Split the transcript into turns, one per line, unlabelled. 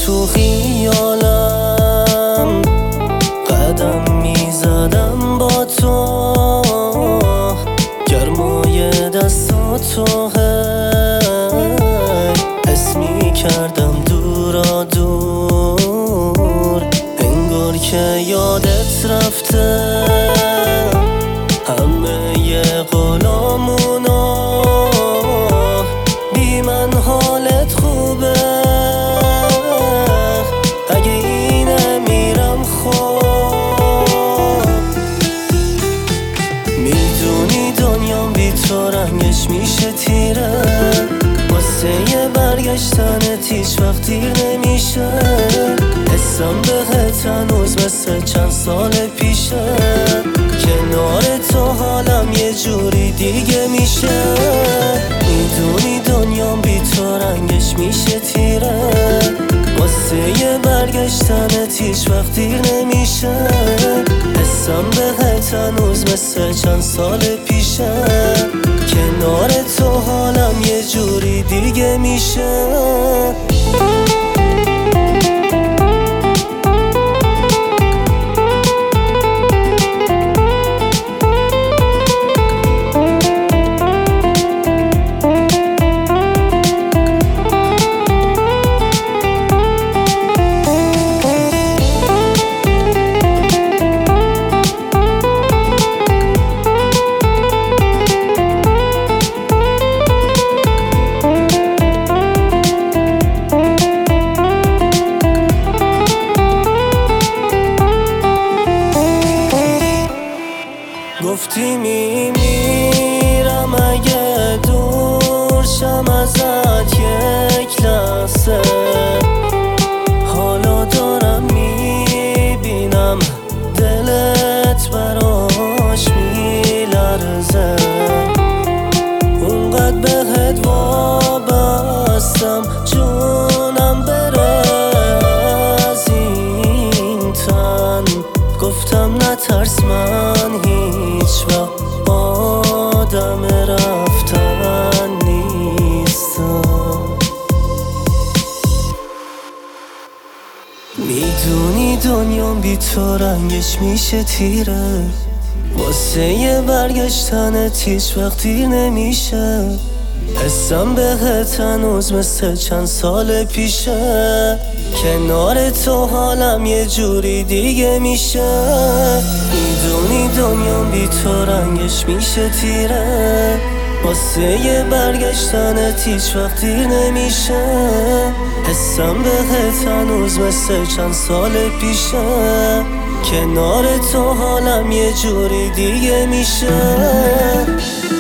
تو خیالم قدم میزدم با تو، گرمای دستاتو حس میکردم دورا دور، انگار که یادت رفته همه ی قولامونو. بی من حالت خوبه اگه اینه میرم خوب. میدونی دنیام بی تو رنگش میشه تیره، واسه یه برگشتنت هیچ وقت دیر نمیشه. حسم بهت هنوز مثل چند سال پیشه، کنار تو حالم یه جوری دیگه میشه. میدونی دنیام بی تو رنگش میشه تیره، واسه یه برگشتنت هیچ وقت دیر نمیشه. حسم بهت هنوز مثل چند سال پیشه، کنار تو حالم یه جوری دیگه میشه. گفتی میمیرم اگه دور شم ازت یک لحظه، حالا دارم میبینم دلت براش میلرزه. اونقدر بهت وابستم جونم بره از این تن. گفتم نترس من هیچ وقت آدم رفتن نیستم. میدونی دنیام بی تو رنگش میشه تیره، واسه یه برگشتنت هیچ وقت دیر نمیشه. حسم بهت هنوز مثل چند سال پیشه، کنار تو حالم یه جوری دیگه میشه. میدونی دنیام بی تو رنگش میشه تیره، واسه یه برگشتنت هیچ وقت دیر نمیشه. حسم بهت هنوز مثل چند سال پیشه، کنار تو حالم یه جوری دیگه میشه.